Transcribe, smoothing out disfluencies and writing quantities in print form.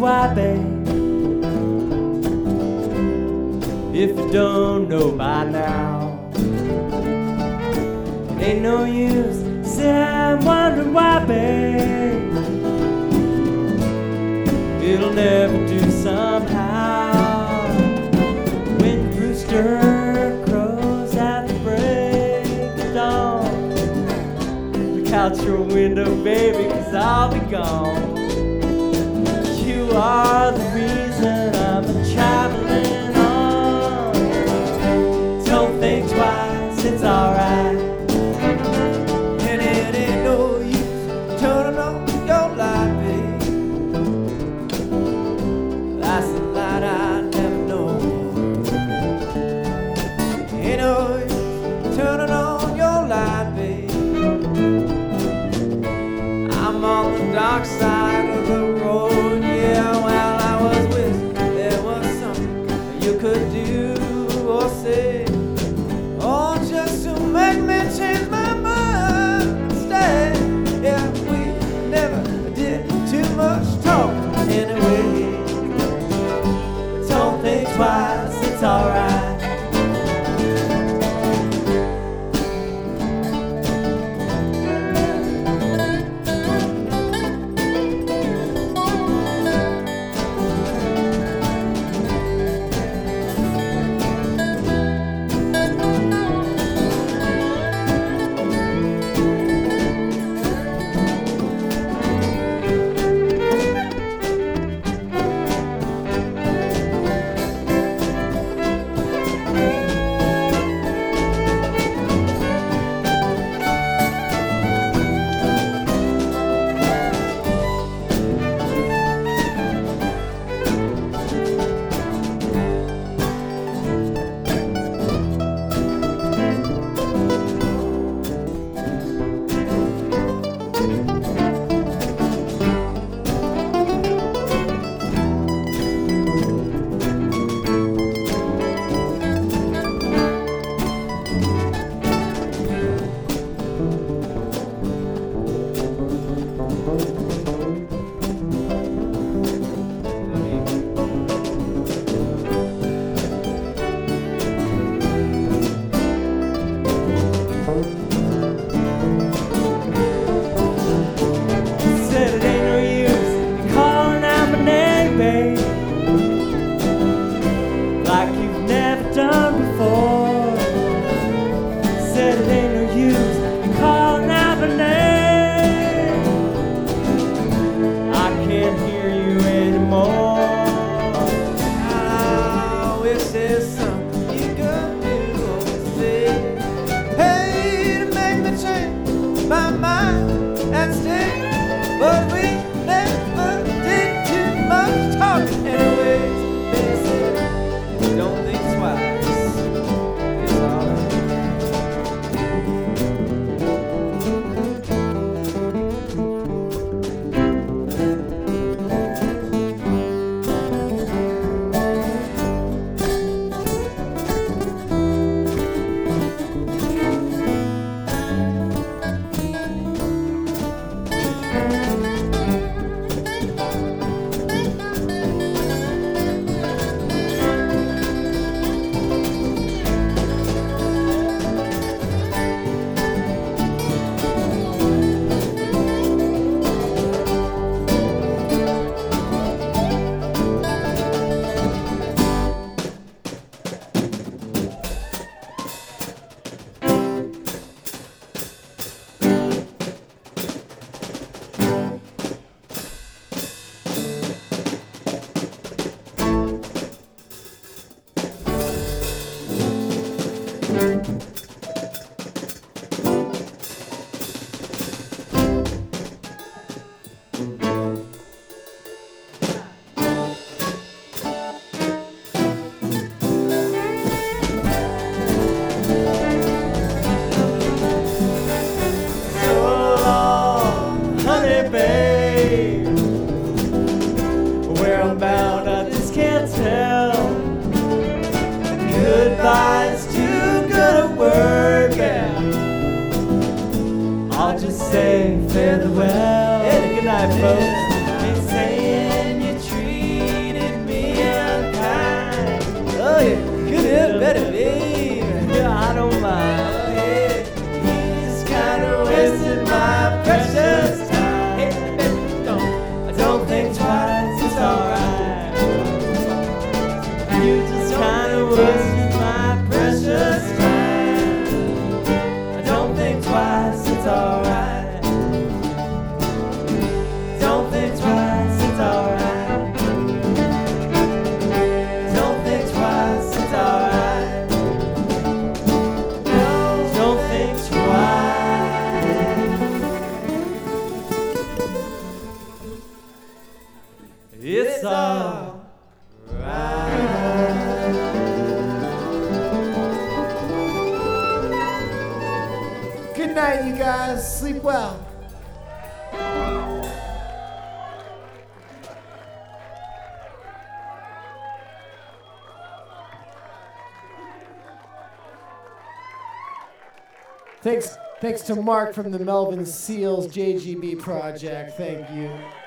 why, babe. If you don't know by now, ain't no use. Say I'm wondering why, babe. It'll never do somehow. When the rooster crows at the break of dawn, look out your window, baby, 'cause I'll be gone. You are the reason I'm traveling on. Don't think twice, it's alright. And it ain't no use turning on your light, babe. That's the light I never know. Ain't no use turning on your light, babe. I'm on the dark side of the road, yeah. While I was with you, there was something you could do or say, oh, just to make me change my mind. Stay, yeah, we never did too much talk anyway. But don't think twice, it's alright. Said it ain't no use calling out my name, babe, like you've never done before. Said it ain't no use calling out my name. I can't hear you anymore. I wish there's something you could do or say, hey, to make me change my mind and stay. But we never did too much talking anyways. They said, don't think twice, it's alright. Goodbye's too good a word, yeah. I'll just say farewell. Hey, good night, folks. Ain't saying you treat Good night, you guys. Sleep well. Thanks to Mark from the Melvin Seals JGB Project. Thank you.